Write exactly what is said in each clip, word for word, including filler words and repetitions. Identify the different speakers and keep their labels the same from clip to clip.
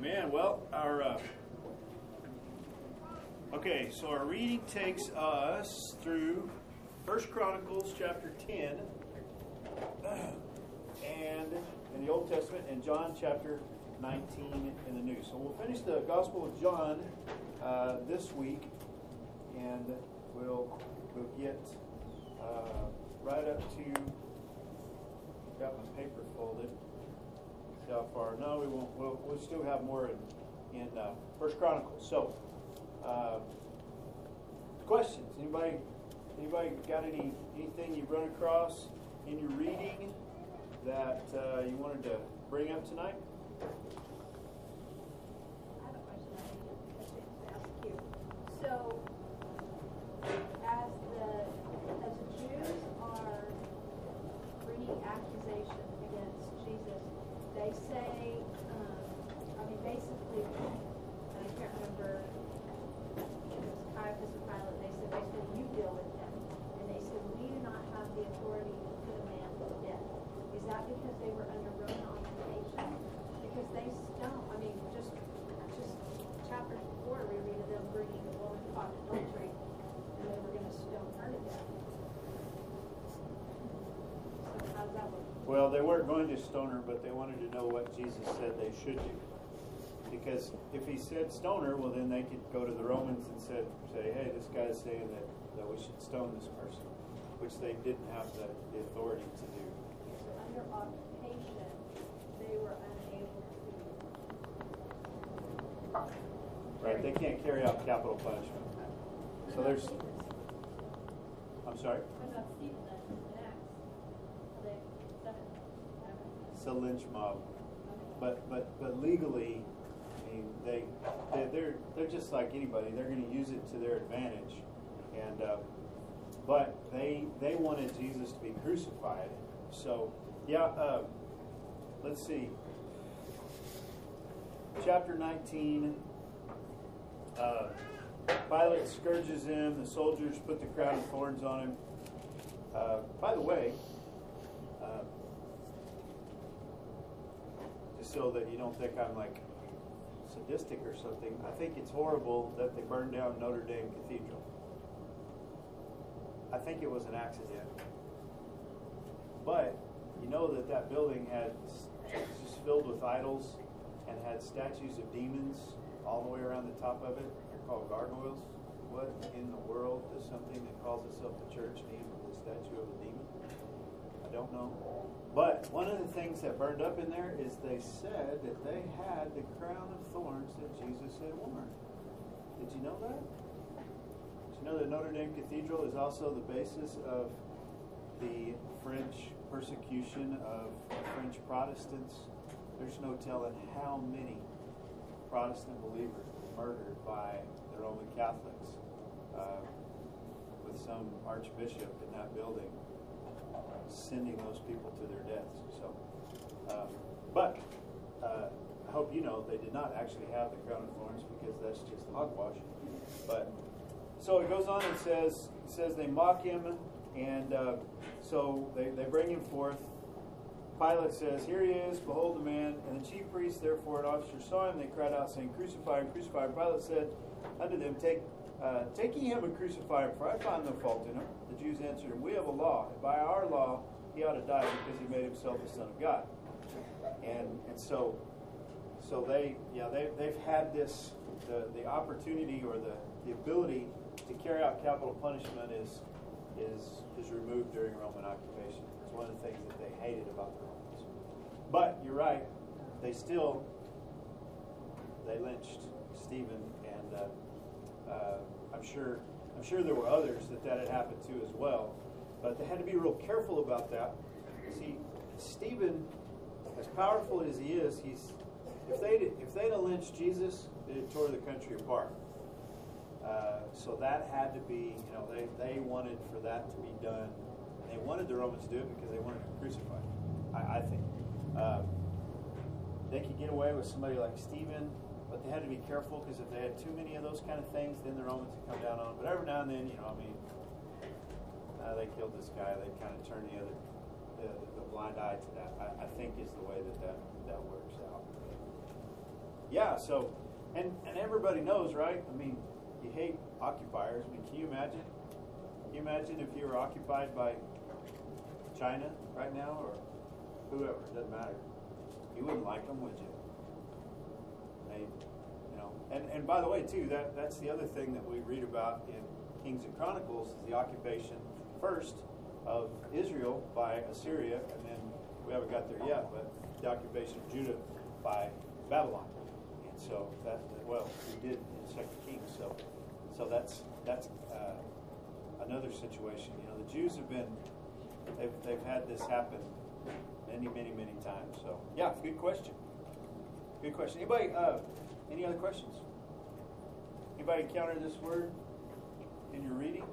Speaker 1: Amen. Well, our uh, okay, so our reading takes us through First Chronicles chapter ten, and in the Old Testament, and John chapter nineteen in the New. So we'll finish the Gospel of John uh, this week, and we'll we'll get uh, right up to. Got my paper folded. See how far? No, we won't. We'll, we'll still have more in in uh, First Chronicles. So, uh, questions? Anybody? Anybody got any anything you've run across in your reading that uh, you wanted to bring up tonight?
Speaker 2: I have a question I think to ask you. So, as the as the Jews are bringing accusation against Jesus, they say, um, I mean, basically, and I can't remember, it was Caiaphas or Pilate, they said, basically, you deal with him. And they said, we do not have the authority to put a man to death. Is that because they were under Roman occupation? Because they stone, I mean, just, just chapter four, we read of them bringing a woman caught in adultery, and they were going to stone her to death. So how does that work?
Speaker 1: Well, they weren't going to stone her, but they wanted to know what Jesus said they should do. Because if he said stone her, well, then they could go to the Romans and said, say, hey, this guy's saying that, that we should stone this person, which they didn't have the, the authority to do.
Speaker 2: So under occupation, they were unable to.
Speaker 1: Right? They can't carry out capital punishment. So there's. I'm sorry?
Speaker 2: What about Stephen then? In Acts? They seven.
Speaker 1: It's a lynch mob. But but but legally, I mean, they, they they're they're just like anybody. They're going to use it to their advantage, and uh, but they they wanted Jesus to be crucified. So yeah, uh, let's see. Chapter nineteen. Uh, Pilate scourges him. The soldiers put the crown of thorns on him. Uh, by the way. Uh, Just so that you don't think I'm like sadistic or something, I think it's horrible that they burned down Notre Dame Cathedral. I think it was an accident. But you know that that building had just filled with idols and had statues of demons all the way around the top of it. They're called gargoyles. What in the world is something that calls itself the church named the statue of a demon? I don't know. But one of the things that burned up in there is they said that they had the crown of thorns that Jesus had worn. Did you know that? Did you know that Notre Dame Cathedral is also the basis of the French persecution of French Protestants? There's no telling how many Protestant believers were murdered by the Roman Catholics, uh, with some archbishop in that building sending those people to their deaths. So, uh, but uh, I hope you know they did not actually have the crown of thorns, because that's just hogwash. But so it goes on and says it says they mock him, and uh, so they, they bring him forth. Pilate says, "Here he is, behold the man." And the chief priests, therefore, and officers saw him. They cried out, saying, "Crucify him, crucify him." Pilate said unto them, Take Uh, take ye him and crucify him, for I find no fault in him. The Jews answered him, We have a law, and by our law he ought to die, because he made himself the Son of God. And and so so they yeah they they've had this the, the opportunity or the, the ability to carry out capital punishment is is is removed during Roman occupation. It's one of the things that they hated about the Romans. But you're right, they still they lynched Stephen, and uh, Uh, I'm sure I'm sure there were others that that had happened to as well, but they had to be real careful about that. See, Stephen, as powerful as he is, he's if they if they'd have lynched Jesus, it tore the country apart. Uh, so that had to be, you know, they they wanted for that to be done. They wanted the Romans to do it because they wanted him crucified. I, I think uh, they could get away with somebody like Stephen. But they had to be careful, because if they had too many of those kind of things, then the Romans would come down on them. But every now and then, you know, I mean, uh, they killed this guy. They kind of turned the other, the, the blind eye to that. I, I think is the way that that, that works out. yeah, so, and, and everybody knows, right? I mean, you hate occupiers. I mean, can you imagine? Can you imagine if you were occupied by China right now or whoever? It doesn't matter. You wouldn't like them, would you? They, you know, and, and by the way, too, that, that's the other thing that we read about in Kings and Chronicles is the occupation first of Israel by Assyria, and then we haven't got there yet, but the occupation of Judah by Babylon. And so that, well, we did in Second Kings. So, so that's that's uh, another situation. You know, the Jews have been they've they've had this happen many, many, many times. So, yeah, good question. Good question. Anybody? Uh, any other questions? Anybody encounter this word in your reading?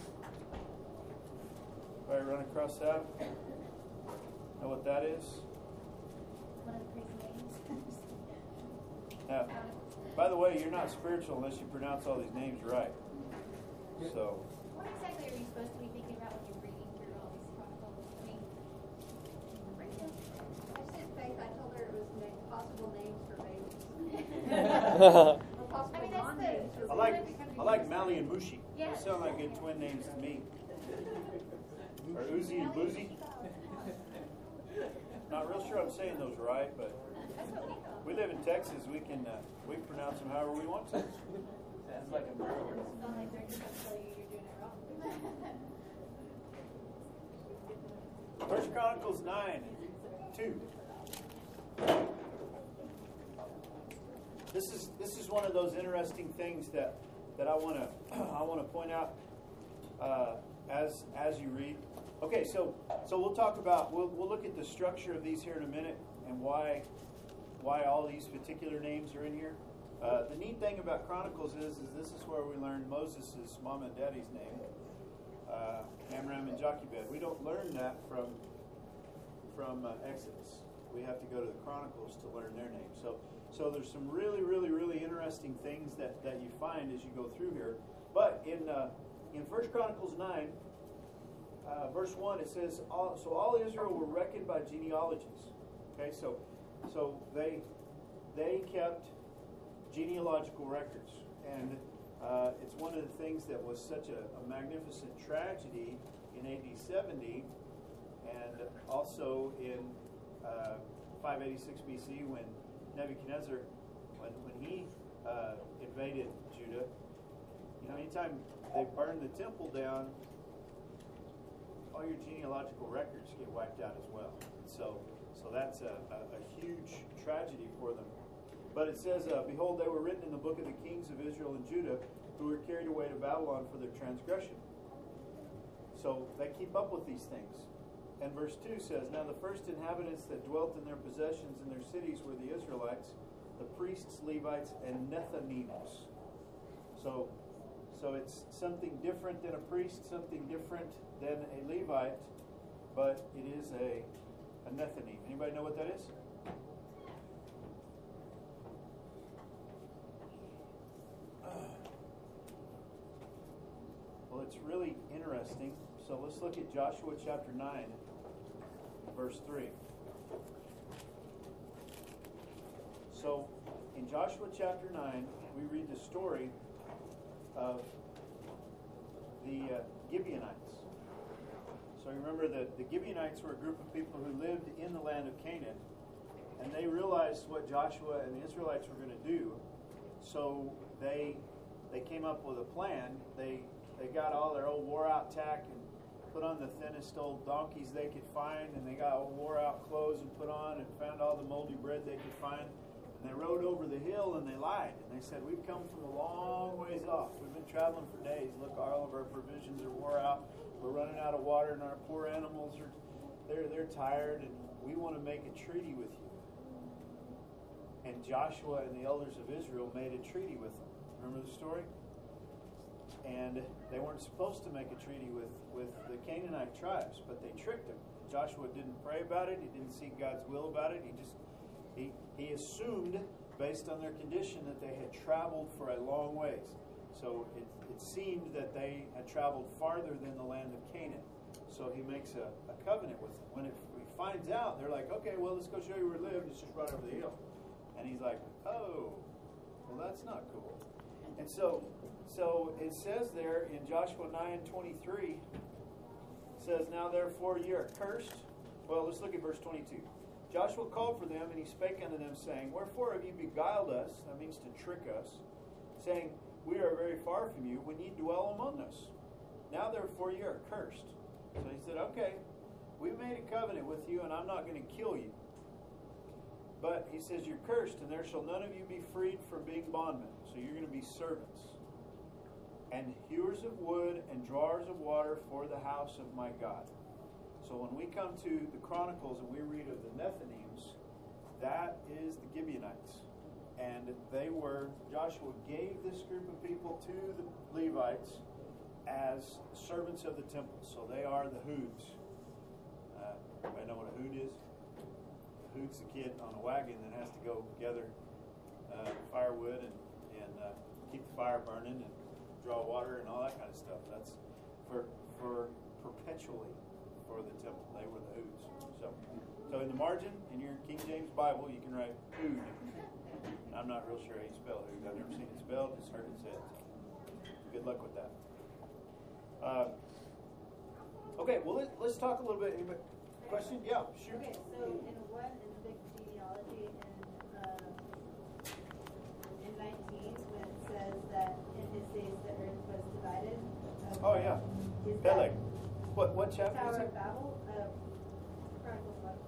Speaker 1: Anybody run across that? Know what that is?
Speaker 3: One of the crazy names.
Speaker 1: Yeah. By the way, you're not spiritual unless you pronounce all these names right. So.
Speaker 3: What exactly are you supposed to be thinking about when you're reading through all these chronicles? I mean, right now.
Speaker 2: I sent Faith, I told her it was na- possible names for babies. Or possible
Speaker 3: I mean, that's
Speaker 2: non-names
Speaker 3: the-
Speaker 2: for
Speaker 1: I like
Speaker 2: babies.
Speaker 1: I like Mally and Mushi.
Speaker 3: Yeah.
Speaker 1: Those sound like good twin names to me. Or Uzi and Boozy. Not real sure I'm saying those right, but
Speaker 3: That's what we thought.
Speaker 1: we live in Texas. We can uh, we can pronounce them however we want to.
Speaker 4: Sounds like a murder.
Speaker 2: It's not like they're just going to tell you you're doing it wrong.
Speaker 1: First Chronicles nine, two. This is this is one of those interesting things that, that I want to I want to point out uh, as as you read. Okay, so so we'll talk about we'll we'll look at the structure of these here in a minute and why why all these particular names are in here. Uh, the neat thing about Chronicles is is this is where we learn Moses' mom and daddy's name, uh, Amram and Jochebed. We don't learn that from from uh, Exodus. We have to go to the Chronicles to learn their name. So so there's some really really really interesting things that, that you find as you go through here. But in uh, in First Chronicles nine. Uh, verse one, it says, all, so all Israel were reckoned by genealogies. Okay, so so they they kept genealogical records. And uh, it's one of the things that was such a, a magnificent tragedy in A D seventy and also in uh, five eighty-six B C when Nebuchadnezzar, when, when he uh, invaded Judah. You know, anytime they burned the temple down, all your genealogical records get wiped out as well. So so that's a, a, a huge tragedy for them. But it says, uh, behold, they were written in the book of the kings of Israel and Judah who were carried away to Babylon for their transgression. So they keep up with these things. And verse two says, now the first inhabitants that dwelt in their possessions in their cities were the Israelites, the priests, Levites, and Nethinims. So So it's something different than a priest, something different than a Levite, but it is a, a Nethinim. Anybody know what that is? Well, it's really interesting. So let's look at Joshua chapter nine, verse three. So in Joshua chapter nine, we read the story of the uh, Gibeonites. So remember that the Gibeonites were a group of people who lived in the land of Canaan, and they realized what Joshua and the Israelites were going to do. So they they came up with a plan. They they got all their old wore out tack and put on the thinnest old donkeys they could find, and they got old wore out clothes and put on, and found all the moldy bread they could find. And they rode over the hill and they lied. And they said, we've come from a long ways off. We've been traveling for days. Look, all of our provisions are wore out. We're running out of water and our poor animals are they're they're tired, and we want to make a treaty with you. And Joshua and the elders of Israel made a treaty with them. Remember the story? And they weren't supposed to make a treaty with, with the Canaanite tribes, but they tricked them. Joshua didn't pray about it. He didn't seek God's will about it. He just He, he assumed, based on their condition, that they had traveled for a long ways. So it, it seemed that they had traveled farther than the land of Canaan. So he makes a, a covenant with them. When it, he finds out, they're like, okay, well, let's go show you where we live. It's just right over the hill. And he's like, oh, well, that's not cool. And so, so it says there in Joshua nine twenty-three, it says, now therefore ye are cursed. Well, let's look at verse twenty-two. Joshua called for them, and he spake unto them, saying, wherefore have ye beguiled us, that means to trick us, saying, we are very far from you, when ye dwell among us. Now therefore ye are cursed. So he said, okay, we've made a covenant with you, and I'm not going to kill you. But he says, you're cursed, and there shall none of you be freed from being bondmen. So you're going to be servants. And hewers of wood and drawers of water for the house of my God. So when we come to the Chronicles and we read of the Nethinims, that is the Gibeonites. And they were, Joshua gave this group of people to the Levites as servants of the temple. So they are the hoods. Uh, everybody know what a hood is? A hood's the kid on a wagon that has to go gather uh, firewood and, and uh, keep the fire burning and draw water and all that kind of stuff. That's for for perpetually for the temple. They were the hoods. So, so in the margin in your King James Bible, you can write hood. I'm not real sure how you spell hood. I've never seen it spelled. Just heard it said. Good luck with that. Uh, okay, well let, let's talk a little bit. Anybody, question? Yeah, shoot.
Speaker 5: Okay, so in one in the big genealogy in um, in nineteen, when it says that in his days the earth was divided. Um,
Speaker 1: Oh yeah,
Speaker 5: is
Speaker 1: Peleg.
Speaker 5: that
Speaker 1: What what chapter
Speaker 5: Tower
Speaker 1: is
Speaker 5: of
Speaker 1: it?
Speaker 5: Babel? Uh, Chronicles one.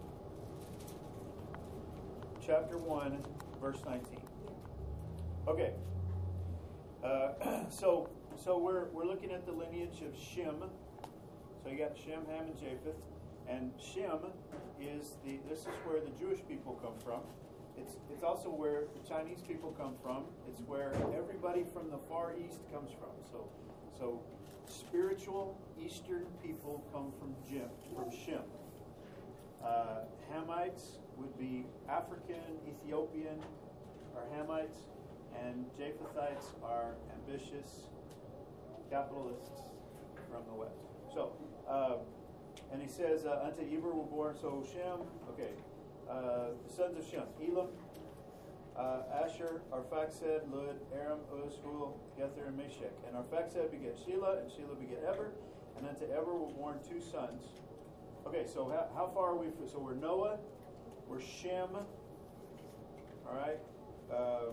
Speaker 1: Chapter one, verse nineteen. Okay. Uh, so so we're we're looking at the lineage of Shem. So you got Shem, Ham, and Japheth, and Shem is the. This is where the Jewish people come from. It's it's also where the Chinese people come from. It's where everybody from the Far East comes from. So so spiritual Eastern people come from Jim, from Shem. Uh, Hamites would be African, Ethiopian, or Hamites, and Japhethites are ambitious capitalists from the west. So, uh, and he says, uh, unto Eber were born, so Shem, okay, uh, the sons of Shem, Elam, uh, Asher, Arphaxad, Lud, Aram, Uz, Hul, Gether, and Meshech. And Arphaxad begat Shelah, and Shelah begat Eber, and unto Eber were born two sons. Okay, so how, how far are we? From, so we're Noah, we're Shem, all right, uh,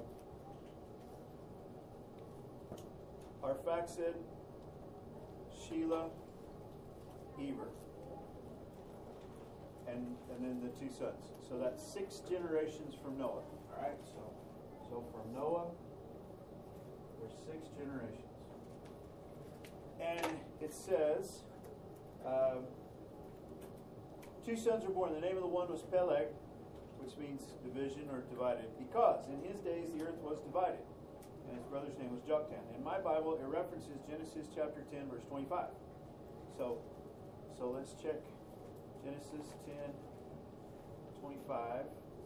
Speaker 1: Arphaxad, Shelah, Eber, and and then the two sons. So that's six generations from Noah. All right. So so from Noah, there's six generations, and it says um, two sons were born. The name of the one was Peleg, which means division or divided, because in his days the earth was divided, and his brother's name was Joktan. In my Bible, it references Genesis chapter ten, verse twenty-five. So, so let's check Genesis ten, twenty-five,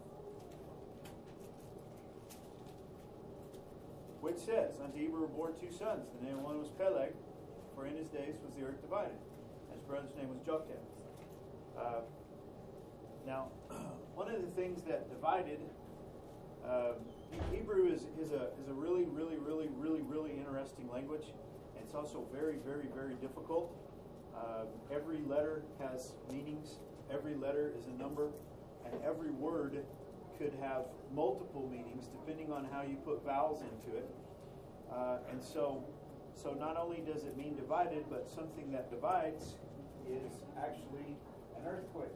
Speaker 1: which says, unto Eber were born two sons. The name of one was Peleg, for in his days was the earth divided. And his brother's name was Joktan. Uh, now, one of the things that divided, um, Hebrew is, is a is a really, really, really, really, really interesting language. And it's also very, very, very difficult. Uh, every letter has meanings. Every letter is a number, and every word could have multiple meanings depending on how you put vowels into it. Uh, and so, so not only does it mean divided, but something that divides is actually an earthquake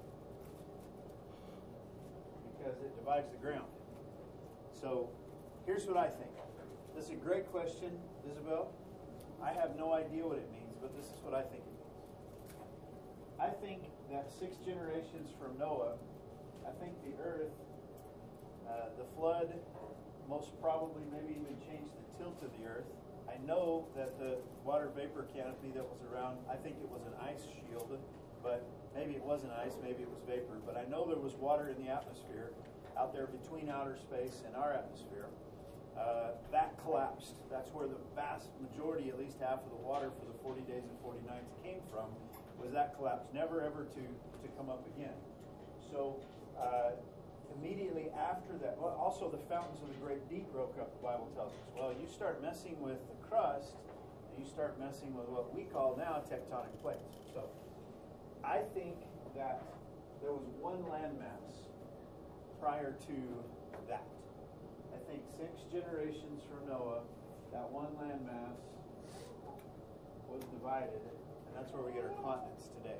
Speaker 1: because it divides the ground. So, here's what I think. This is a great question, Isabel. I have no idea what it means, but this is what I think it means. I think that six generations from Noah, I think the earth, uh, the flood, most probably maybe even changed the tilt of the earth. I know that the water vapor canopy that was around, I think it was an ice shield, but maybe it wasn't ice, maybe it was vapor. But I know there was water in the atmosphere out there between outer space and our atmosphere. Uh, that collapsed. That's where the vast majority, at least half of the water for the forty days and forty nights came from, was that collapse, never ever to, to come up again. So uh, immediately after that, well, also the fountains of the great deep broke up, the Bible tells us. Well, you start messing with the crust, and you start messing with what we call now tectonic plates. So I think that there was one landmass prior to that. I think six generations from Noah, that one landmass was divided, and that's where we get our continents today.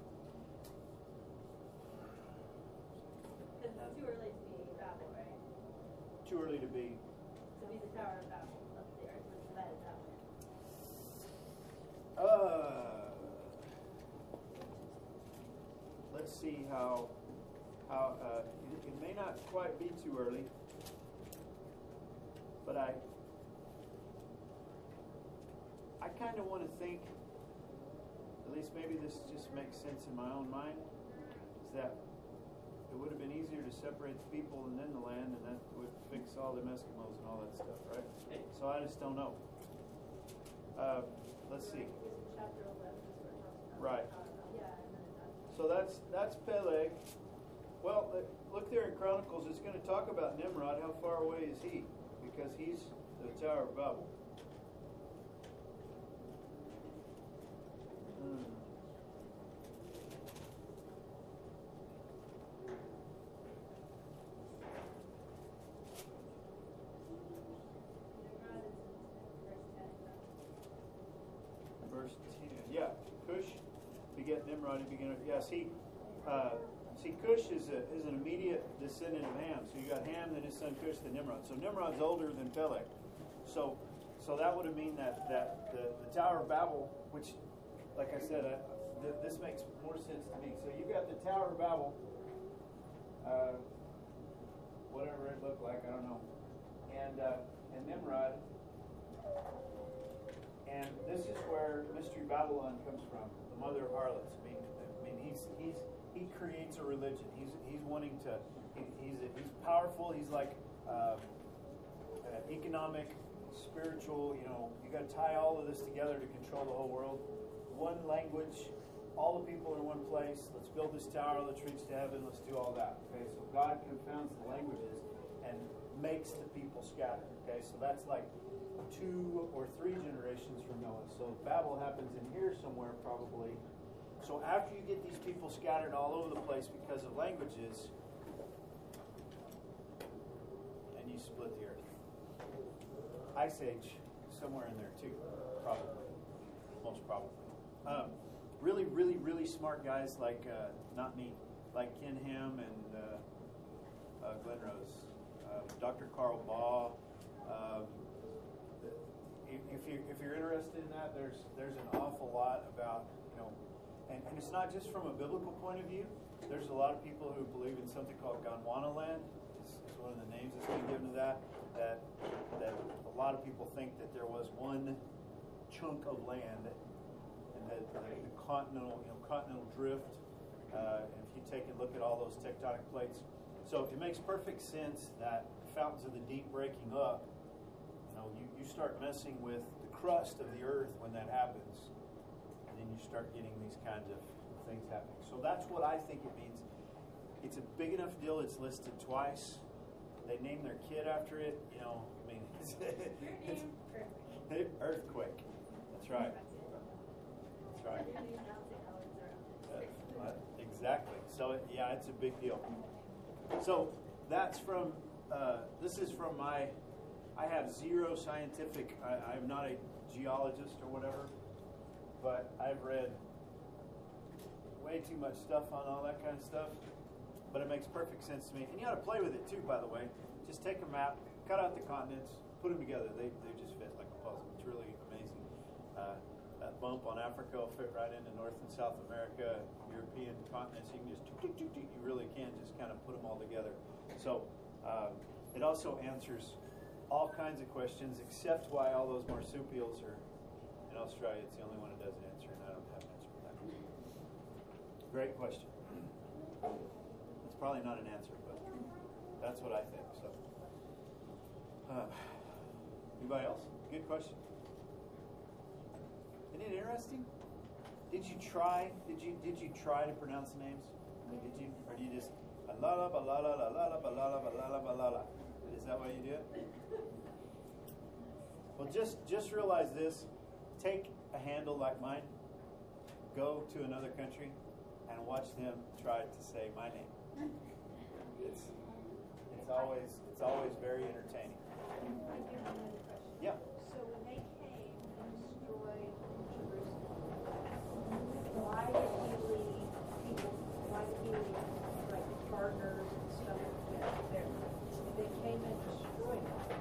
Speaker 5: Because it's too early to be Babel, right?
Speaker 1: Too early to be.
Speaker 5: To be the Tower of Babel of the earth was divided that way.
Speaker 1: Uh, let's see how how uh, it, it may not quite be too early, but I I kind of want to think, at least maybe this just makes sense in my own mind, is that it would have been easier to separate the people and then the land, and that would fix all the Eskimos and all that stuff, right? So I just don't know. Uh, let's see.
Speaker 5: Chapter eleven is where it talks about.
Speaker 1: Right.
Speaker 5: Yeah, and then it
Speaker 1: So that's that's Peleg. Well, uh, look there in Chronicles. It's going to talk about Nimrod. How far away is he? Because he's the Tower of Babel. Hmm.
Speaker 5: Nimrod is in verse ten.
Speaker 1: Verse ten. Yeah, Cush beget Nimrod. He began. Yeah, see, uh, see, Cush is a, is an immediate descendant of Ham. So you got Ham, then his son Cush, then Nimrod. So Nimrod's older than Peleg. So, so that would have mean that that the, the Tower of Babel, which, like I said, I, th- this makes more sense to me. So you got the Tower of Babel. Uh, whatever it looked like, I don't know. And uh, and Nimrod. And this is where Mystery Babylon comes from, the mother of harlots. I mean, I mean, he's he's he creates a religion. He's he's wanting to. He, he's he's powerful. He's like uh, uh, economic, spiritual. You know, you got to tie all of this together to control the whole world. One language, all the people in one place. Let's build this tower. Let's reach to heaven. Let's do all that. Okay, so God confounds the languages and makes the people scatter. Okay, so that's like two or three generations from Noah. So Babel happens in here somewhere probably. So after you get these people scattered all over the place because of languages, and you split the earth. Ice Age, somewhere in there too, probably. Most probably. Um, really, really, really smart guys like, uh, not me, like Ken Ham and uh, uh, Glenn Rose, uh, Doctor Carl Baugh. Um, If you if you're interested in that, there's there's an awful lot about, you know, and, and it's not just from a biblical point of view. There's a lot of people who believe in something called Gondwana land. It's, it's one of the names that's been given to that. That that a lot of people think that there was one chunk of land, and that the, the continental you know continental drift. Uh, and if you take a look at all those tectonic plates, so it makes perfect sense that fountains of the deep breaking up. You know, you, you start messing with the crust of the earth when that happens, and then you start getting these kinds of things happening. So that's what I think it means. It's a big enough deal. It's listed twice. They named their kid after it. You know, I mean, it's, it's earthquake. That's right. That's right. Uh, exactly. So yeah, it's a big deal. So that's from. Uh, this is from my. I have zero scientific, I, I'm not a geologist or whatever, but I've read way too much stuff on all that kind of stuff, but it makes perfect sense to me. And you ought to play with it too, by the way. Just take a map, cut out the continents, put them together. They they just fit like a puzzle. It's really amazing. Uh, that bump on Africa will fit right into North and South America, European continents. You can just, you really can just kind of put them all together. So um, it also answers all kinds of questions, except why all those marsupials are in Australia. It's the only one it doesn't answer, and I don't have an answer for that. Great question. It's probably not an answer, but that's what I think. So, uh, anybody else? Good question. Isn't it interesting? Did you try? Did you did you try to pronounce the names? I mean, did you, or do you just La la ba la la la la la ba la la ba la la ba la la. Is that why you do it? Well, just just realize this. Take a handle like mine. Go to another country and watch them try to say my name. It's it's always it's always very entertaining.
Speaker 2: I do have another question.
Speaker 1: Yeah.
Speaker 2: So when they came and destroyed Jerusalem, why did he leave people, why did he leave like gardeners and stuff there? If they came and destroyed it.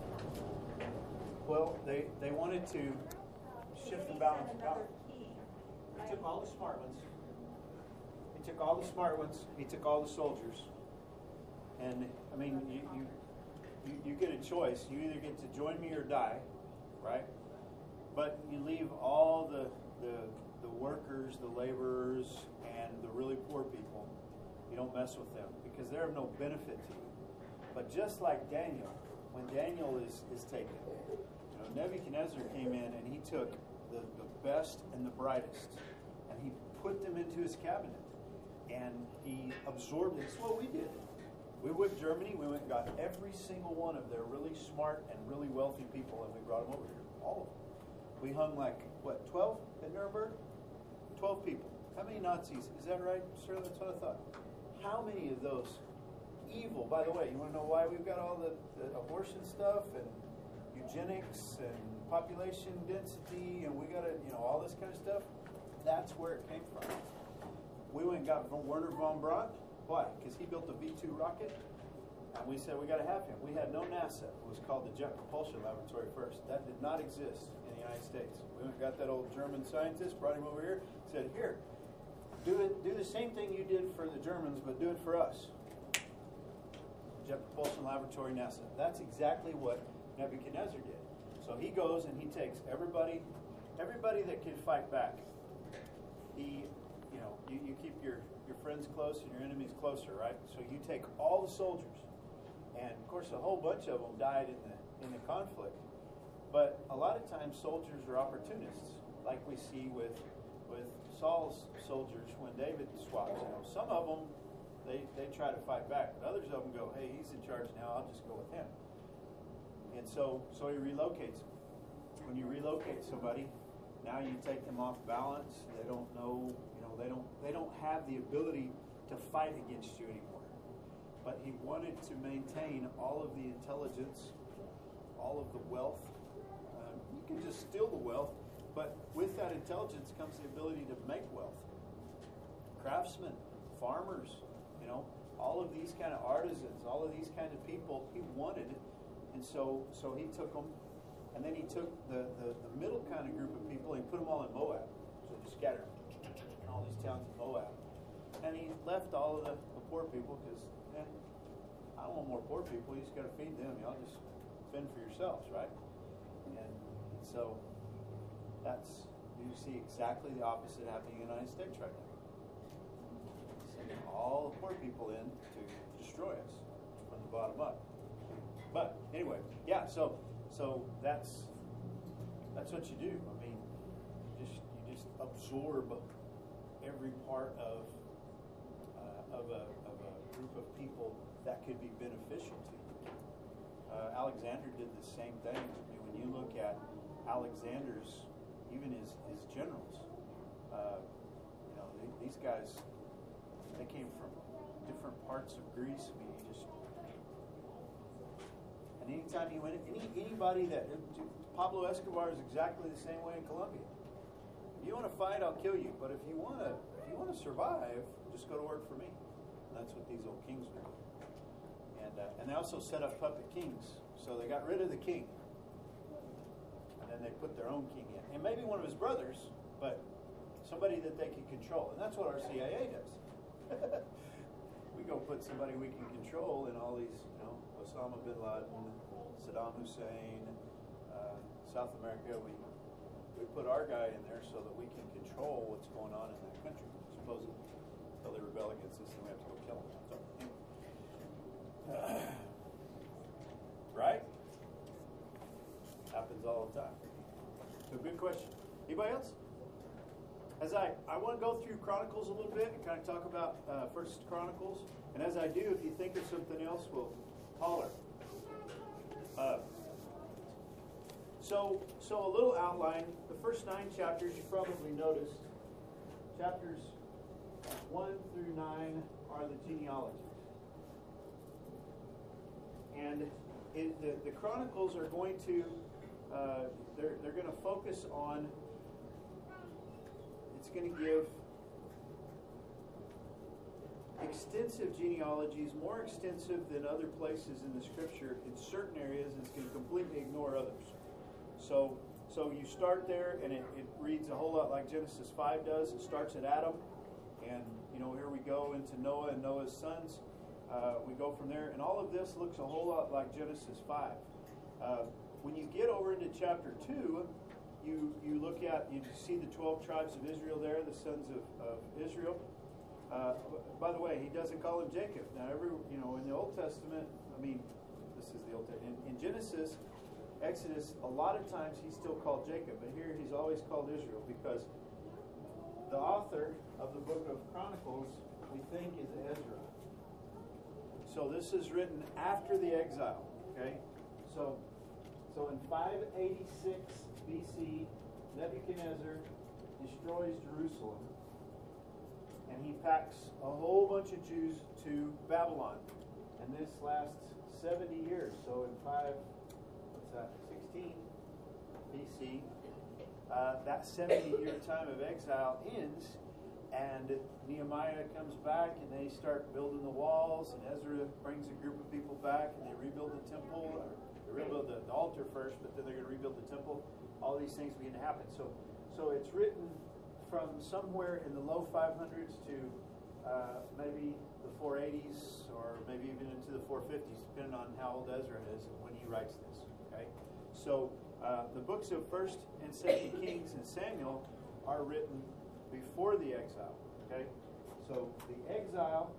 Speaker 1: Well, they, they wanted to shift the balance of power.
Speaker 2: Another king,
Speaker 1: He
Speaker 2: right?
Speaker 1: took all the smart ones. He took all the smart ones. He took all the soldiers. And I mean, you, you you you get a choice. You either get to join me or die, right? But you leave all the the the workers, the laborers, and the really poor people. You don't mess with them because they're of no benefit to you. But just like Daniel, when Daniel is is taken, you know, Nebuchadnezzar came in and he took the, the best and the brightest, and he put them into his cabinet, and he absorbed it. It's what we did. We went to Germany. We went and got every single one of their really smart and really wealthy people, and we brought them over here. All of them. We hung like, what, twelve at Nuremberg? twelve people. How many Nazis? Is that right, sir? That's what I thought. How many of those evil? By the way, you want to know why we've got all the, the abortion stuff and eugenics and population density, and we got to, you know, all this kind of stuff? That's where it came from. We went and got Werner von Braun. Why? Because he built a V two rocket, and we said we got to have him. We had no NASA. It was called the Jet Propulsion Laboratory first. That did not exist in the United States. We went and got that old German scientist, brought him over here, said, here, do it, do the same thing you did for the Germans, but do it for us. Jet Propulsion Laboratory, NASA. That's exactly what Nebuchadnezzar did. So he goes and he takes everybody, everybody that can fight back. He, you know, you, you keep your, your friends close and your enemies closer, right? So you take all the soldiers, and of course a whole bunch of them died in the in the conflict. But a lot of times soldiers are opportunists, like we see with with Saul's soldiers when David swaps. You know, some of them they they try to fight back, but others of them go, hey, he's in charge now. I'll just go with him. And so so he relocates them. When you relocate somebody, now you take them off balance. They don't know, you know, they don't they don't have the ability to fight against you anymore. But he wanted to maintain all of the intelligence, all of the wealth. Um, you can just steal the wealth, but with that intelligence comes the ability to make wealth. Craftsmen, farmers, you know, all of these kind of artisans, all of these kind of people, he wanted it. And so so he took them. And then he took the, the, the middle kind of group of people and he put them all in Moab. So he scattered in all these towns in Moab. And he left all of the, the poor people because, eh, I don't want more poor people. You just got to feed them. Y'all just fend for yourselves, right? And, and so that's, you see exactly the opposite happening in the United States right now. Sending all the poor people in to destroy us from the bottom up. But anyway, yeah, so So that's that's what you do. I mean, you just you just absorb every part of uh, of a of a group of people that could be beneficial to you. Uh, Alexander did the same thing. I mean, when you look at Alexander's, even his his generals, uh, you know, they, these guys, they came from different parts of Greece. I mean, you just. And anytime he went, any anybody that Pablo Escobar is exactly the same way in Colombia. If you want to fight, I'll kill you. But if you want to, if you want to survive, just go to work for me. And that's what these old kings were doing. And uh, and they also set up puppet kings. So they got rid of the king, and then they put their own king in, and maybe one of his brothers, but somebody that they can control. And that's what our C I A does. We go put somebody we can control in all these, you know, Osama bin Laden, Saddam Hussein, uh, South America. We we put our guy in there so that we can control what's going on in that country, supposedly. Until they rebel against us, then we have to go kill them. So, uh, right? Happens all the time. So good question. Anybody else? as I, I want to go through Chronicles a little bit and kind of talk about uh, First Chronicles. And as I do, if you think of something else, we'll holler. Uh, so, so a little outline. The first nine chapters, you probably noticed, chapters one through nine are the genealogies. And it, the, the Chronicles are going to, uh, they're, they're going to focus on, it's going to give extensive genealogies, more extensive than other places in the Scripture in certain areas, and it's going to completely ignore others. So, so you start there, and it, it reads a whole lot like Genesis five does. It starts at Adam, and you know here we go into Noah and Noah's sons. Uh, we go from there, and all of this looks a whole lot like Genesis five. Uh, when you get over into chapter two, you you look at, you see the twelve tribes of Israel there, the sons of, of Israel. Uh, by the way, he doesn't call him Jacob. Now, every you know in the Old Testament, I mean, this is the Old Testament. In, in Genesis, Exodus, a lot of times he's still called Jacob, but here he's always called Israel because the author of the book of Chronicles, we think, is Ezra. So this is written after the exile. Okay, so so in five eighty-six B C, Nebuchadnezzar destroys Jerusalem, and he packs a whole bunch of Jews to Babylon, and this lasts seventy years. So in five, what's that, sixteen B C, uh, that seventy-year time of exile ends, and Nehemiah comes back, and they start building the walls, and Ezra brings a group of people back, and they rebuild the temple, or they rebuild the, the altar first, but then they're going to rebuild the temple. All these things begin to happen. So, so it's written from somewhere in the low five hundreds to uh, maybe the four eighties, or maybe even into the four fifties, depending on how old Ezra is and when he writes this. Okay, so uh, the books of First and Second Kings and Samuel are written before the exile. Okay, so the exile,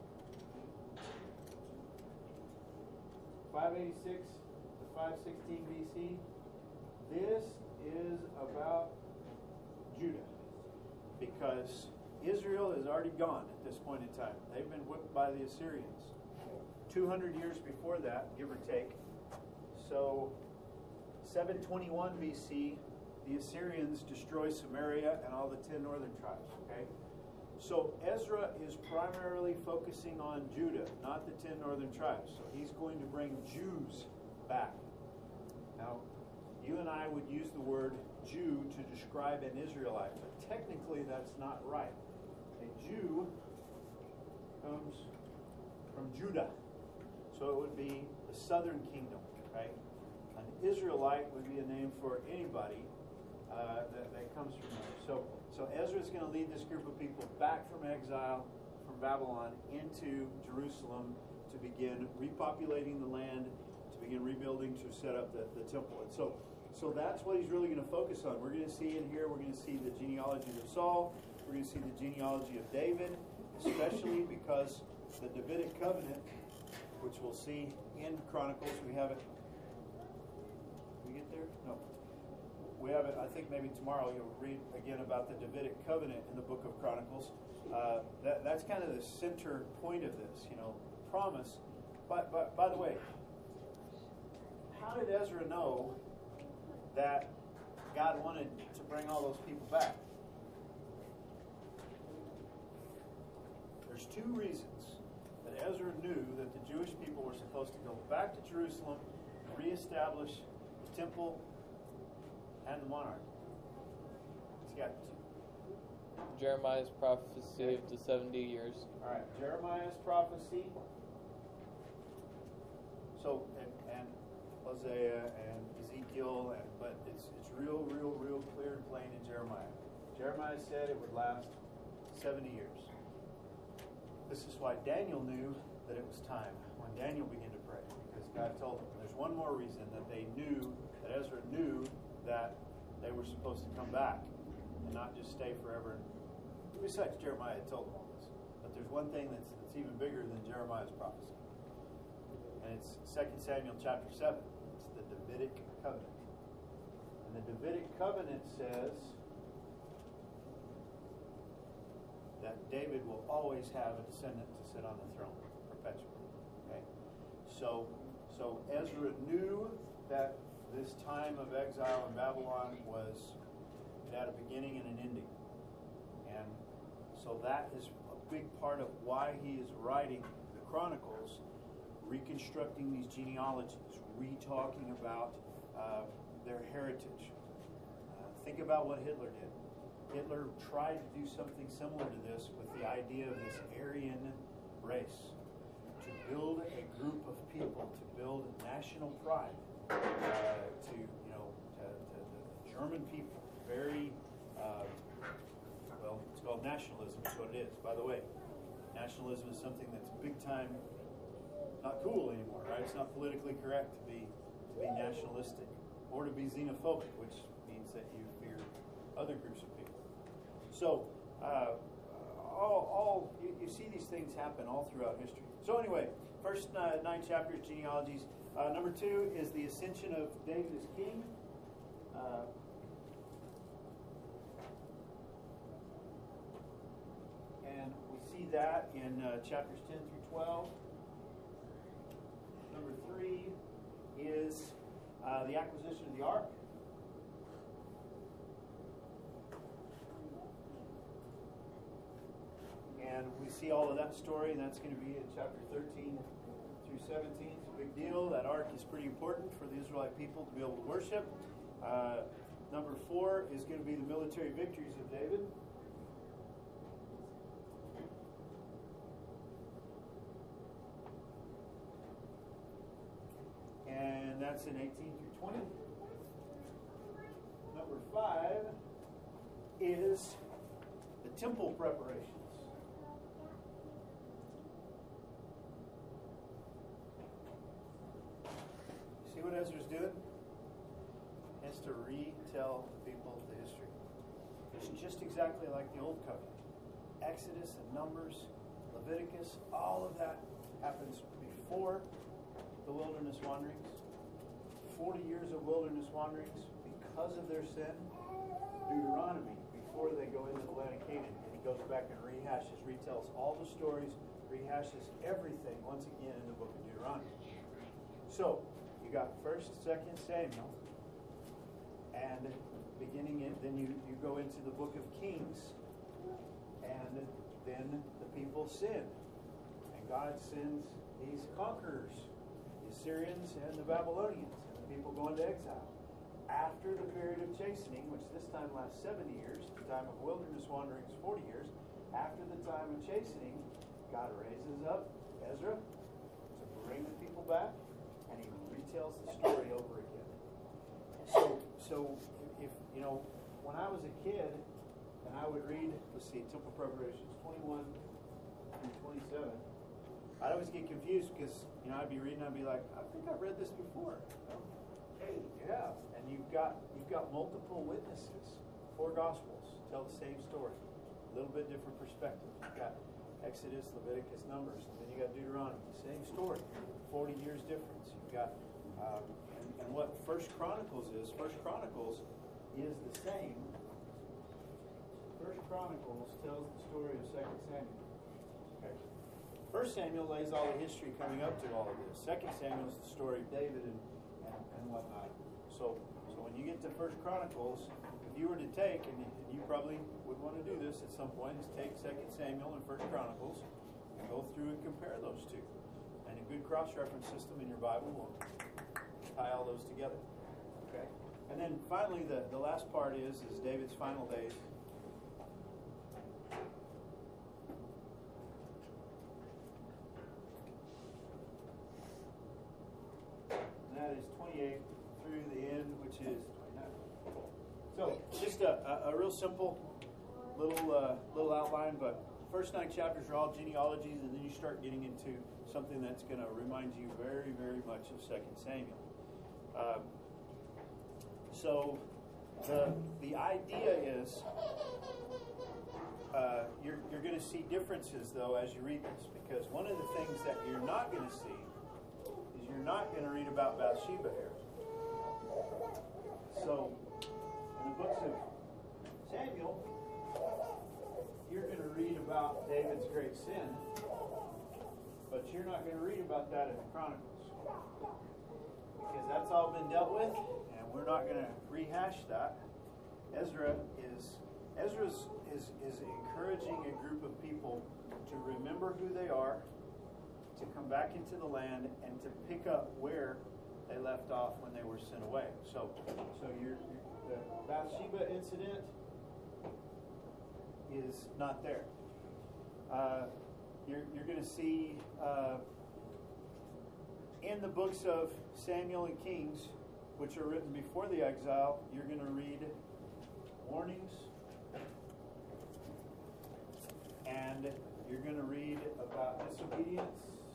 Speaker 1: five eighty-six to five sixteen B C. This is about Judah, because Israel is already gone at this point in time. They've been whipped by the Assyrians two hundred years before that, give or take. So seven twenty-one B C, the Assyrians destroy Samaria and all the ten northern tribes. Okay, so Ezra is primarily focusing on Judah, not the ten northern tribes. So he's going to bring Jews back. Now, you and I would use the word Jew to describe an Israelite, but technically that's not right. A Jew comes from Judah, so it would be the southern kingdom. Okay, an Israelite would be a name for anybody uh, that, that comes from there. So, so Ezra is going to lead this group of people back from exile from Babylon into Jerusalem to begin repopulating the land, to begin rebuilding, to set up the, the temple. And so, so that's what he's really going to focus on. We're going to see in here, we're going to see the genealogy of Saul, we're going to see the genealogy of David, especially because the Davidic covenant, which we'll see in Chronicles, we have it. Did we get there? No. We have it, I think maybe tomorrow you'll read again about the Davidic covenant in the book of Chronicles. Uh, that, that's kind of the center point of this, you know, promise. But, but by the way, how did Ezra know that God wanted to bring all those people back? There's two reasons that Ezra knew that the Jewish people were supposed to go back to Jerusalem and reestablish the temple and the monarchy. He's got two.
Speaker 4: Jeremiah's prophecy of the seventy years.
Speaker 1: All right, Jeremiah's prophecy. So, and, and Hosea and Ezekiel, and but it's it's real, real, real clear and plain in Jeremiah. Jeremiah said it would last seventy years. This is why Daniel knew that it was time when Daniel began to pray, because God told him. There's one more reason that they knew, that Ezra knew that they were supposed to come back and not just stay forever. Besides, Jeremiah had told them all this. But there's one thing that's, that's even bigger than Jeremiah's prophecy. And it's Second Samuel chapter seven. It's the Davidic covenant. And the Davidic covenant says that David will always have a descendant to sit on the throne perpetually. Okay, so so Ezra knew that this time of exile in Babylon was it had a beginning and an ending, and so that is a big part of why he is writing the Chronicles, reconstructing these genealogies, re-talking about uh, their heritage. Uh, think about what Hitler did. Hitler tried to do something similar to this with the idea of this Aryan race, to build a group of people, to build national pride, uh, to, you know, to, to the German people, very, uh, well, it's called nationalism, is what it is. By the way, nationalism is something that's big time not cool anymore, right? It's not politically correct to be to be nationalistic or to be xenophobic, which means that you fear other groups of people. So, uh, all, all you, you see these things happen all throughout history. So anyway, first uh, nine chapters, genealogies. Uh, number two is the ascension of David as king. Uh, and we see that in uh, chapters ten through twelve. Number three is uh, the acquisition of the ark. And we see all of that story, and that's going to be in chapter thirteen through seventeen. It's a big deal. That ark is pretty important for the Israelite people to be able to worship. Uh, number four is going to be the military victories of David. And that's in eighteen through twenty. Number five is the temple preparations. See what Ezra's doing? He has to retell the people the history. It's just exactly like the Old Covenant. Exodus and Numbers, Leviticus, all of that happens before the wilderness wanderings. forty years of wilderness wanderings because of their sin. Deuteronomy, before they go into the land of Canaan. And he goes back and rehashes, retells all the stories, rehashes everything once again in the book of Deuteronomy. So, you got first, second Samuel, and beginning in, then you, you go into the book of Kings, and then the people sin. And God sends these conquerors, the Assyrians and the Babylonians, and the people go into exile. After the period of chastening, which this time lasts seventy years, the time of wilderness wanderings forty years, after the time of chastening, God raises up Ezra to bring the people back, and he retells the story over again. So, so if, you know, when I was a kid, and I would read, let's see, Temple Preparations twenty-one through twenty-seven, I'd always get confused because, you know, I'd be reading, I'd be like, I think I've read this before. Hey, yeah. And you've got you've got multiple witnesses. Four Gospels tell the same story. A little bit different perspective. You've got Exodus, Leviticus, Numbers, and then you got Deuteronomy. Same story. Forty years difference. You've got um, and, and what First Chronicles is, First Chronicles is the same. First Chronicles tells the story of Second Samuel. Okay. First Samuel lays all the history coming up to all of this. Second Samuel is the story of David and And, and whatnot. So, so when you get to First Chronicles, if you were to take, and you, and you probably would want to do this at some point, is take Second Samuel and First Chronicles and go through and compare those two. And a good cross-reference system in your Bible will tie all those together. Okay. And then finally, the, the last part is is David's final days. That is twenty-eight through the end, which is twenty-nine. So, just a, a, a real simple little uh, little outline, but first nine chapters are all genealogies, and then you start getting into something that's going to remind you very, very much of Second Samuel. Um, so, the the idea is uh, you're you're going to see differences though as you read this, because one of the things that you're not going to see is you're not going to read about Bathsheba here. So, in the books of Samuel, you're going to read about about David's great sin, but you're not going to read about that in the Chronicles, because that's all been dealt with, and we're not going to rehash that. Ezra is Ezra's is is encouraging a group of people to remember who they are, to come back into the land, and to pick up where they left off when they were sent away. So, so your the Bathsheba incident is not there. Uh, you're you're going to see uh, in the books of Samuel and Kings, which are written before the exile, you're going to read warnings, and you're going to read about disobedience,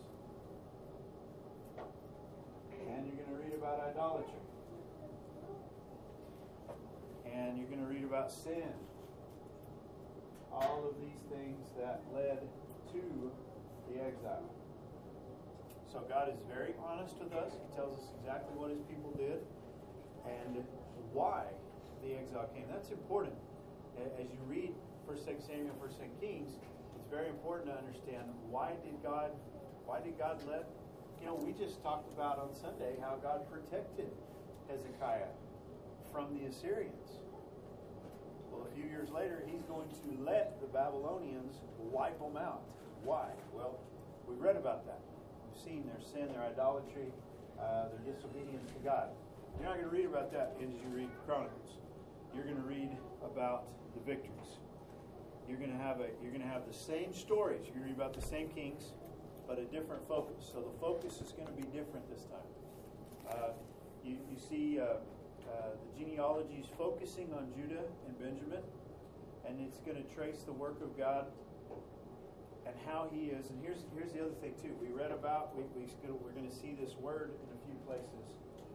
Speaker 1: and you're going to read about idolatry, and you're going to read about sin. All of these things that led to the exile. So God is very honest with us. He tells us exactly what his people did and why the exile came. That's important. As you read First, Second Samuel, First, Second Kings, it's very important to understand why did God, why did God let, you know, we just talked about on Sunday how God protected Hezekiah from the Assyrians. Well, a few years later, he's going to let the Babylonians wipe them out. Why? Well, we read about that. We've seen their sin, their idolatry, uh, their disobedience to God. You're not going to read about that as you read Chronicles. You're going to read about the victories. You're going to have a. You're going to have the same stories. You're going to read about the same kings, but a different focus. So the focus is going to be different this time. Uh, you, you see. Uh, Uh, the genealogy is focusing on Judah and Benjamin, and it's going to trace the work of God and how He is. And here's here's the other thing too. We read about we, we we're going to see this word in a few places.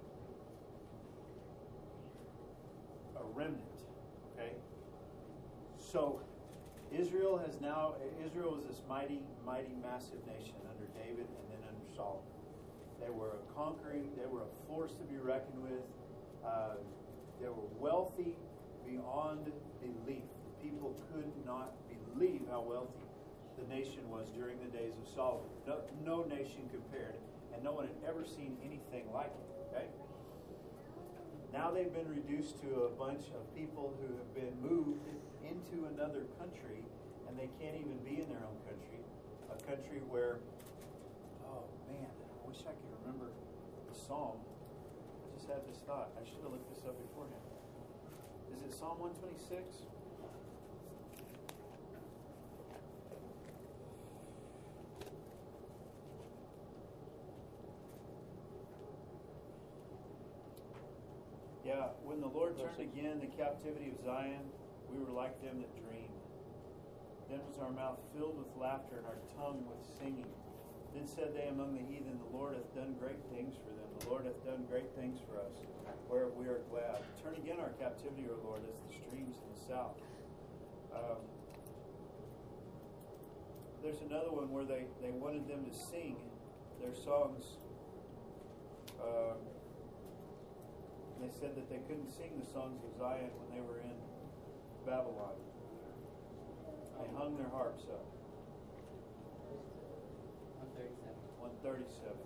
Speaker 1: A remnant. Okay. So Israel has now Israel was this mighty, mighty, massive nation under David and then under Solomon. They were a conquering. They were a force to be reckoned with. Uh, they were wealthy beyond belief. The people could not believe how wealthy the nation was during the days of Solomon. No, no nation compared, and no one had ever seen anything like it. Okay? Now they've been reduced to a bunch of people who have been moved into another country, and they can't even be in their own country. A country where, oh man, I wish I could remember the psalm. Had this thought. I should have looked this up beforehand. Is it Psalm one twenty-six? Yeah, when the Lord turned again the captivity of Zion, we were like them that dreamed. Then was our mouth filled with laughter and our tongue with singing. Then said they among the heathen, the Lord hath done great things for them. The Lord hath done great things for us, whereof we are glad. Turn again our captivity, O Lord, as the streams in the south. Um, there's another one where they, they wanted them to sing their songs. Uh, they said that they couldn't sing the songs of Zion when they were in Babylon. They hung their harps up. one thirty-seven.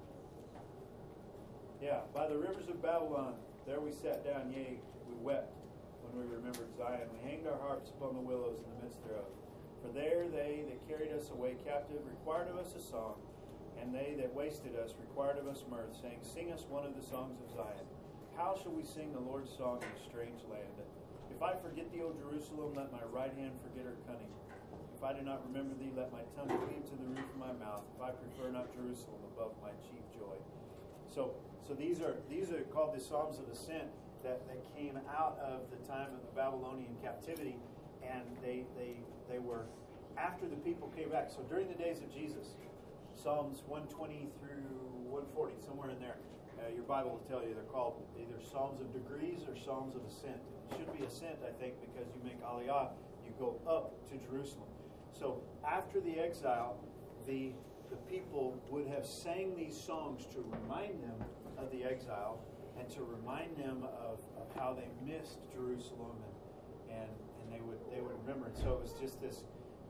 Speaker 1: Yeah, by the rivers of Babylon, there we sat down, yea, we wept when we remembered Zion. We hanged our harps upon the willows in the midst thereof. For there they that carried us away captive required of us a song, and they that wasted us required of us mirth, saying, Sing us one of the songs of Zion. How shall we sing the Lord's song in a strange land? If I forget thee, O Jerusalem, let my right hand forget her cunning. If I do not remember thee, let my tongue cleave to the roof of my mouth. If I prefer not Jerusalem above my chief joy. So, so these are these are called the Psalms of Ascent that, that came out of the time of the Babylonian captivity, and they they they were after the people came back. So during the days of Jesus, Psalms one twenty through one forty, somewhere in there, uh, your Bible will tell you they're called either Psalms of Degrees or Psalms of Ascent. It should be Ascent, I think, because you make Aliyah, you go up to Jerusalem. So after the exile, the the people would have sang these songs to remind them of the exile and to remind them of, of how they missed Jerusalem, and, and and they would they would remember. And so it was just this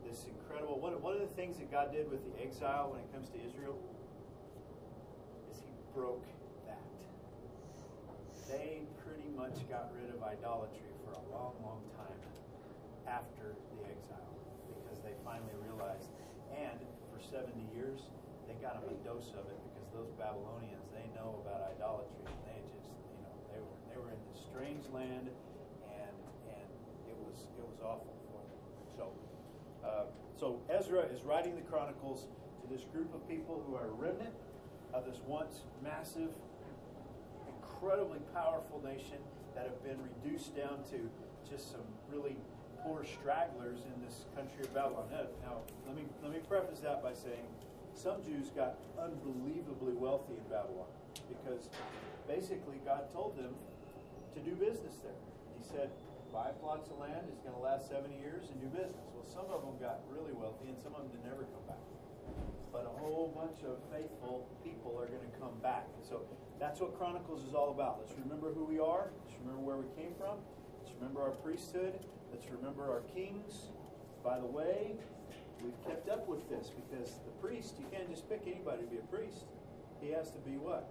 Speaker 1: this incredible, one, one of the things that God did with the exile when it comes to Israel is he broke that. They pretty much got rid of idolatry for a long, long time after the exile because they finally realized, and for seventy years, they got them a dose of it because those Babylonians, they know about idolatry. They just, you know, they were they were in this strange land, and and it was it was awful for them. So, uh, so Ezra is writing the Chronicles to this group of people who are a remnant of this once massive, incredibly powerful nation that have been reduced down to just some really poor stragglers in this country of Babylon. Now, now let me let me preface that by saying some Jews got unbelievably wealthy in Babylon because basically God told them to do business there. He said, buy plots of land, it's going to last seventy years, and do business. Well, some of them got really wealthy, and some of them did never come back. But a whole bunch of faithful people are going to come back. And so that's what Chronicles is all about. Let's remember who we are. Let's remember where we came from. Let's remember our priesthood. Let's remember our kings. By the way, we've kept up with this because the priest, you can't just pick anybody to be a priest. He has to be what?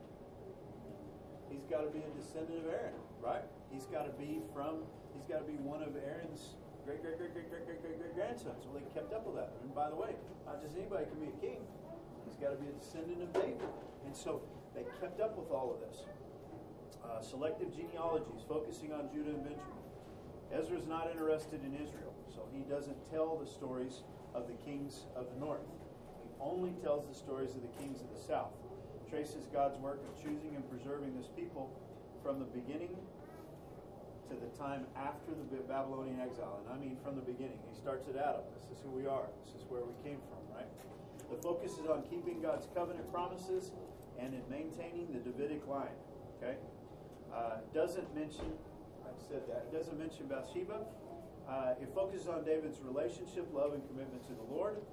Speaker 1: He's got to be a descendant of Aaron, right? He's got to be from, he's got to be one of Aaron's great, great, great, great, great, great, great, great grandsons. Well, they kept up with that. And by the way, not just anybody can be a king. He's got to be a descendant of David. And so they kept up with all of this. Uh, selective genealogies, focusing on Judah and Benjamin. Ezra's not interested in Israel, so he doesn't tell the stories of the kings of the north. He only tells the stories of the kings of the south. Traces God's work of choosing and preserving this people from the beginning to the time after the Babylonian exile. And I mean from the beginning. He starts at Adam. This is who we are. This is where we came from, right? The focus is on keeping God's covenant promises and in maintaining the Davidic line. Okay? Uh, doesn't mention, I said that, it doesn't mention Bathsheba. Uh, it focuses on David's relationship, love, and commitment to the Lord.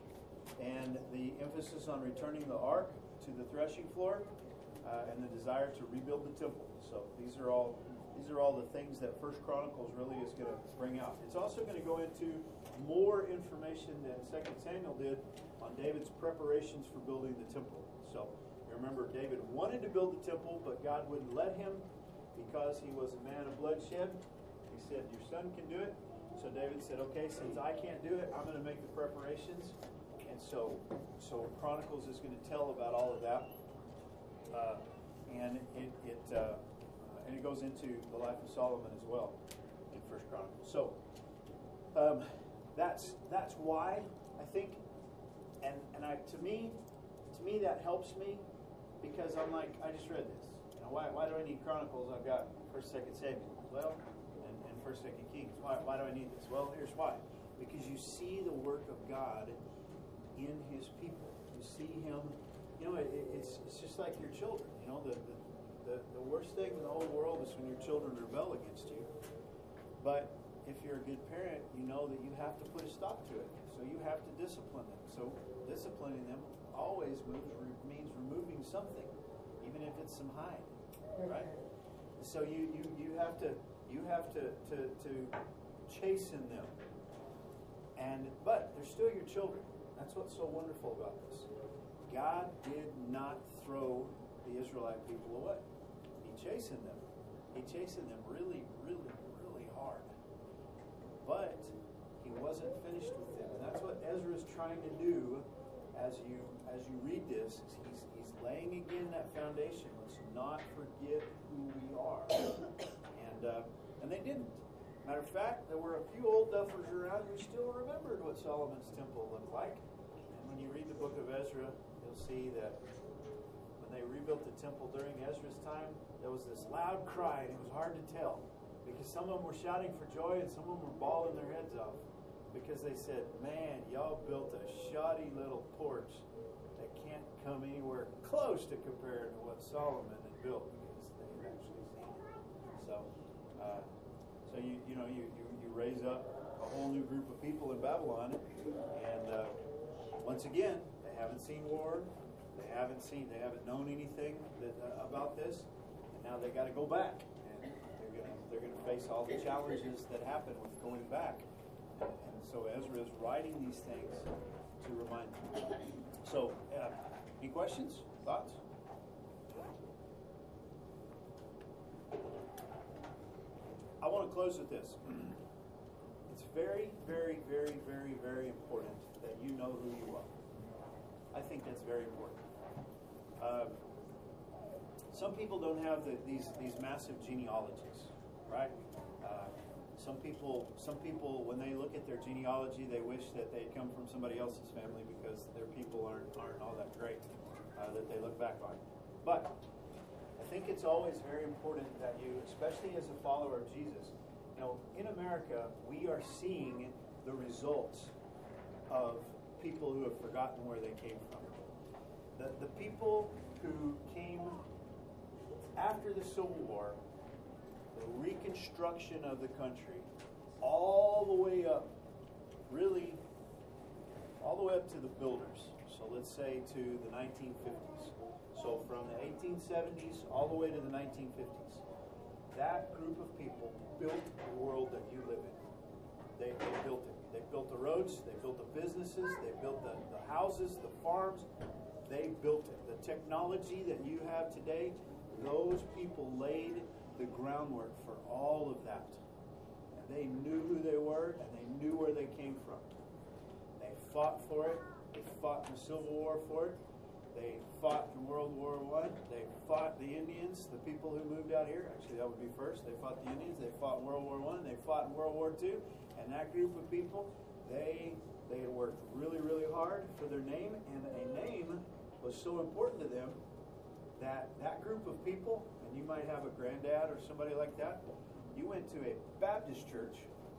Speaker 1: And the emphasis on returning the ark to the threshing floor, uh, and the desire to rebuild the temple. So these are all these are all the things that First Chronicles really is going to bring out. It's also going to go into more information than Second Samuel did on David's preparations for building the temple. So you remember David wanted to build the temple, but God wouldn't let him because he was a man of bloodshed. He said, your son can do it. So David said, okay, since I can't do it, I'm going to make the preparations. And so, so Chronicles is going to tell about all of that, uh, and it, it uh, and it goes into the life of Solomon as well in First Chronicles. So um, that's that's why I think, and and I to me, to me that helps me because I'm like I just read this. You know, why why do I need Chronicles? I've got First, Second Samuel. Well, and, and First, Second Kings. Why why do I need this? Well, here's why. Because you see the work of God in his people. You see him, you know, it, it's it's just like your children. You know, the, the the the worst thing in the whole world is when your children rebel against you. But if you're a good parent, you know that you have to put a stop to it. So you have to discipline them. So disciplining them always moves, means removing something, even if it's some hide, right? So you, you, you have to you have to, to, to chasten them. And but they're still your children. That's what's so wonderful about this. God did not throw the Israelite people away. He chastened them. He chastened them really, really, really hard. But he wasn't finished with them. And that's what Ezra is trying to do as you as you read this. He's, he's laying again that foundation. Let's not forget who we are. And, uh, and they didn't. Matter of fact, there were a few old duffers around who still remembered what Solomon's temple looked like. And when you read the book of Ezra, you'll see that when they rebuilt the temple during Ezra's time, there was this loud cry, and it was hard to tell. Because some of them were shouting for joy, and some of them were bawling their heads off. Because they said, man, y'all built a shoddy little porch that can't come anywhere close to comparing to what Solomon had built, because they had actually seen it. So, uh, So you you know you, you, you raise up a whole new group of people in Babylon, and uh, once again they haven't seen war, they haven't seen they haven't known anything that, uh, about this, and now they got to go back, and they're gonna they're gonna face all the challenges that happen with going back. And so Ezra is writing these things to remind them. So, uh, any questions, thoughts? I want to close with this. It's very, very, very, very, very important that you know who you are. I think that's very important. Uh, some people don't have the, these these massive genealogies, right? Uh, some people, some people, when they look at their genealogy, they wish that they'd come from somebody else's family because their people aren't aren't all that great uh, that they look back on. But I think it's always very important that you, especially as a follower of Jesus, you know, in America, we are seeing the results of people who have forgotten where they came from. The, the people who came after the Civil War, the reconstruction of the country, all the way up, really, all the way up to the builders. So let's say to the nineteen fifties. So from the eighteen seventies all the way to the nineteen fifties. That group of people built the world that you live in. They, they built it. They built the roads, they built the businesses, they built the, the houses, the farms. They built it. The technology that you have today, those people laid the groundwork for all of that. And they knew who they were, and they knew where they came from. They fought for it. They fought in the Civil War for it. They fought in World War One. They fought the Indians, the people who moved out here. Actually, that would be first. They fought the Indians. They fought in World War One. They fought in World War Two. And that group of people, they they had worked really, really hard for their name, and a name was so important to them that that group of people, and you might have a granddad or somebody like that, you went to a Baptist church,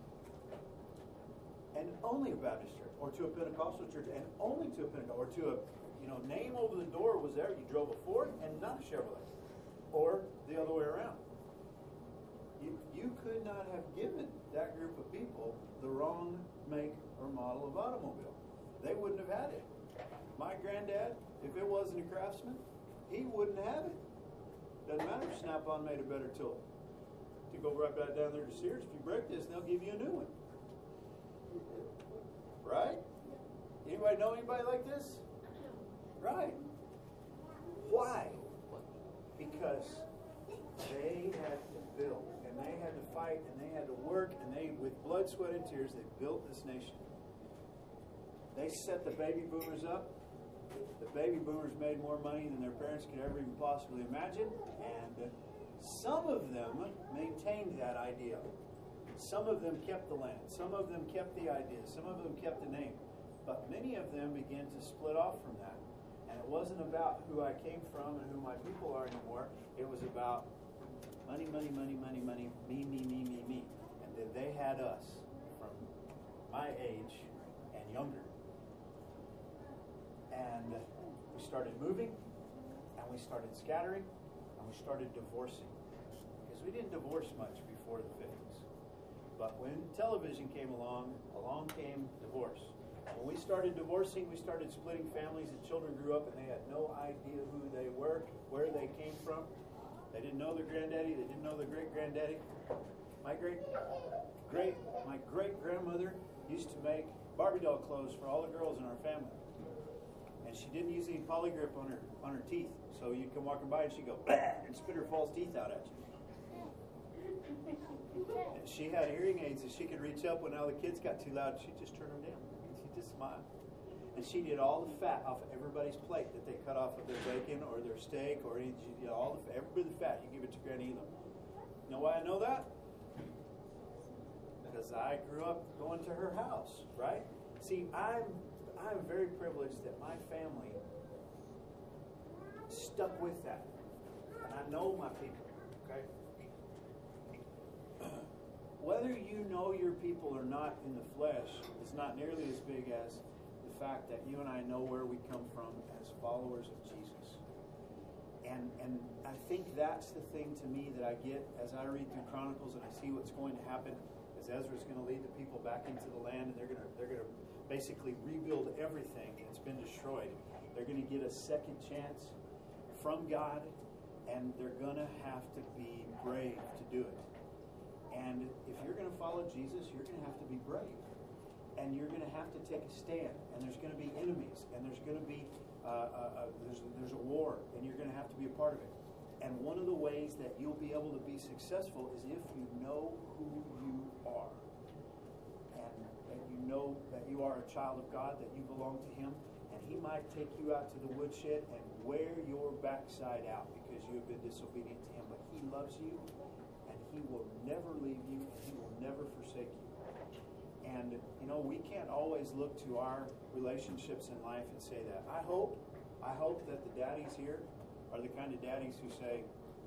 Speaker 1: and only a Baptist church, or to a Pentecostal church, and only to a Pentecostal, or to a, you know, name over the door was there. You drove a Ford and not a Chevrolet, or the other way around. You, you could not have given that group of people the wrong make or model of automobile. They wouldn't have had it. My granddad, if it wasn't a Craftsman, he wouldn't have it. Doesn't matter if Snap-on made a better tool. To go right back down there to Sears, if you break this, they'll give you a new one. Right? Anybody know anybody like this? Right. Why? Because they had to build, and they had to fight, and they had to work, and they, with blood, sweat, and tears, they built this nation. They set the baby boomers up. The baby boomers made more money than their parents could ever even possibly imagine, and some of them maintained that idea. Some of them kept the land. Some of them kept the idea. Some of them kept the name. But many of them began to split off from that. And it wasn't about who I came from and who my people are anymore. It was about money, money, money, money, money, me, me, me, me, me. And then they had us from my age and younger. And we started moving, and we started scattering, and we started divorcing. Because we didn't divorce much before the fifties. But when television came along, along came divorce. When we started divorcing, we started splitting families, and children grew up, and they had no idea who they were, where they came from. They didn't know their granddaddy. They didn't know their great-granddaddy. My great, great, my great-grandmother used to make Barbie doll clothes for all the girls in our family. And she didn't use any polygrip on her on her teeth. So you'd come walking by and she'd go, bah, and spit her false teeth out at you. And she had hearing aids that she could reach up when all the kids got too loud. She'd just turn them down. She'd just smile. And she did all the fat off of everybody's plate that they cut off of their bacon or their steak or any, she did all the every bit of fat. You give it to Granny Elam. You know why I know that? Because I grew up going to her house, right? See, I'm I'm very privileged that my family stuck with that. And I know my people, okay? Whether you know your people or not in the flesh is not nearly as big as the fact that you and I know where we come from as followers of Jesus. And and I think that's the thing to me that I get as I read through Chronicles and I see what's going to happen. As Ezra's going to lead the people back into the land, and they're going to they're going to basically rebuild everything that's been destroyed. They're going to get a second chance from God, and they're going to have to be brave to do it. And if you're going to follow Jesus, you're going to have to be brave. and you're going to have to take a stand, and there's going to be enemies, and there's going to be uh, uh, uh, there's there's a war, and you're going to have to be a part of it. And one of the ways that you'll be able to be successful is if you know who you are, and that you know that you are a child of God, that you belong to Him, and He might take you out to the woodshed and wear your backside out because you have been disobedient to Him. But He loves you, and He will never leave you, and He will never forsake you. And, you know, we can't always look to our relationships in life and say that. I hope, I hope that the daddies here are the kind of daddies who say,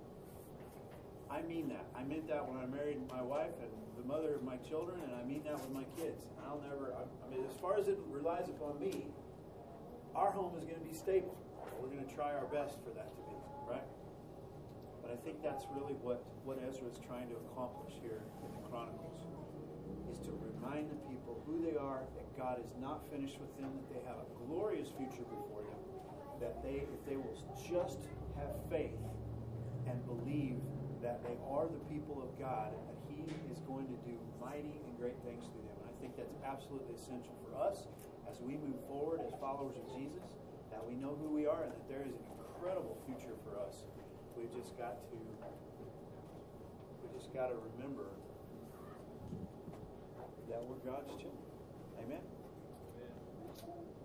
Speaker 1: I mean that. I meant that when I married my wife and the mother of my children, and I mean that with my kids. I'll never, I, I mean, as far as it relies upon me, our home is going to be stable. We're going to try our best for that to be, right? But I think that's really what, what Ezra is trying to accomplish here in the Chronicles, is to remind the people who they are, that God is not finished with them, that they have a glorious future before them, that they, if they will just have faith and believe that they are the people of God, and that He is going to do mighty and great things through them. And I think that's absolutely essential for us as we move forward as followers of Jesus, that we know who we are and that there is an incredible future for us. We've just got to, we just got to remember that we're God's children. Amen?
Speaker 4: Amen.